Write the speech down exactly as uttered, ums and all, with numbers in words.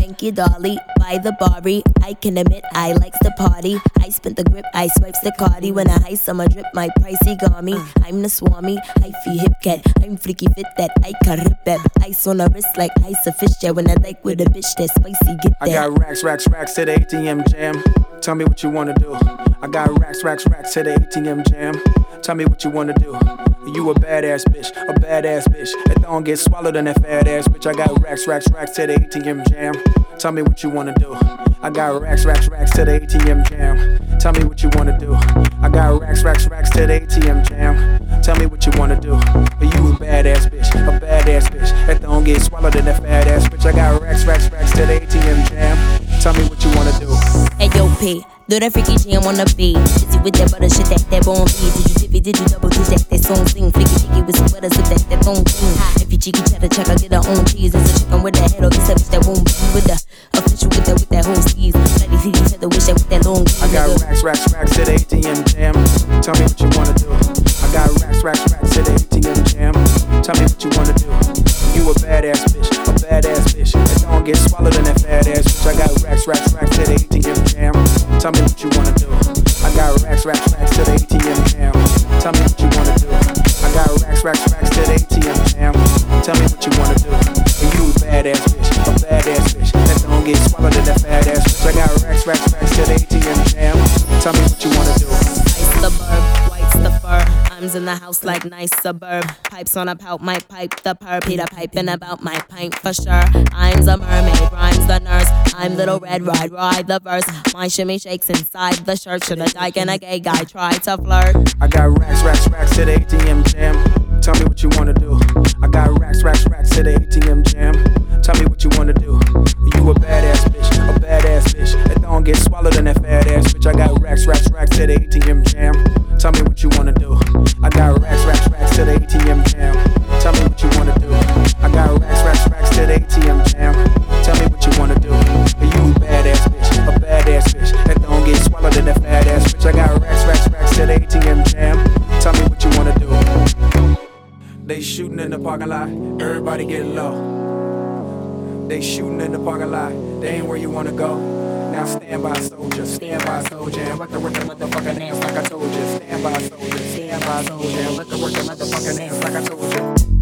thank you, Dolly. By the Bari, I can admit I likes the party. I spent the grip, I swipes the cardi. When I ice, I'ma drip my pricey garmy. I'm the swami, I feel hip cat. I'm freaky fit that I can rip that. Ice on the wrist like ice a fish jet. When I like with a bitch that spicy, get that. I got racks, racks, racks to the A T M jam. Tell me what you wanna do. I got racks, racks, racks to the A T M jam. Tell me what you wanna do. You a badass bitch, a badass bitch. That don't get swallowed in that fat ass bitch. I got racks, racks, racks to the A T M jam. Tell me what you wanna do. I got racks, racks, racks to the A T M jam. Tell me what you wanna do. I got racks, racks, racks to the A T M jam. Tell me what you wanna do. You a badass bitch, a badass bitch. That don't get swallowed in that fat ass bitch. I got racks, racks, racks to the A T M jam. Tell me what you wanna do. Hey yo, P, do that freaky jam on the beat. Busy with that butter shit, that that bone feed. Did you dip it, did you double do that, that song sing. Flicky flicky with some butter, sip that, that bone clean. If you cheeky cheddar check, I get her own cheese. There's a chicken with that head, or it's a bitch that won't be with the official with that, with that whole steez. Bloody see each other, wish that with that long I got racks, racks, racks to the A T M jam. Tell me what you wanna do. I got racks, racks, racks to the A T M jam. Tell me what you wanna do. You a badass bitch, a badass bitch. That don't get swallowed in that fat ass bitch. I got racks, racks, racks to the A T M jam. Tell me what you wanna do. I got racks, racks, racks to the A T M jam. Tell me what you wanna do. I got racks, racks, racks to the A T M jam. Tell me what you wanna do. And you a badass bitch, a badass bitch. That don't get swallowed in that fat ass bitch. I got racks, racks, racks to the A T M jam. Tell me what you wanna do. Ice the burb, white's the fur. I'm in the house like nice suburb. Pipes on a pout, might pipe the purr. Peter piping about my pint for sure. I'm the mermaid, rhymes the nurse. I'm little red, ride, ride the verse. My shimmy shakes inside the shirt. Should a dyke and a gay guy try to flirt? I got racks, racks, racks to the A T M jam. Tell me what you wanna do. I got racks, racks, racks to the A T M jam. Tell me what you wanna do. You a badass bitch, a badass bitch. That don't get swallowed in that fat ass bitch. I got racks, racks, racks to the A T M jam. Tell me what you wanna do. I got racks, racks, racks to the A T M jam. Tell me what you wanna do. I got racks, racks, racks to the A T M jam. Tell me what you wanna do. You a badass bitch, a badass bitch. That don't get swallowed in that fat ass bitch. I got racks, racks, racks to the A T M jam. Tell me what you wanna do. They shooting in the parking lot, everybody get low. They shooting in the parking lot, they ain't where you wanna go. Now stand by soldier, stand by soldier, and let the work the motherfucking dance like I told you. Stand by soldier, stand by soldier, and let the work the motherfucking dance like I told you.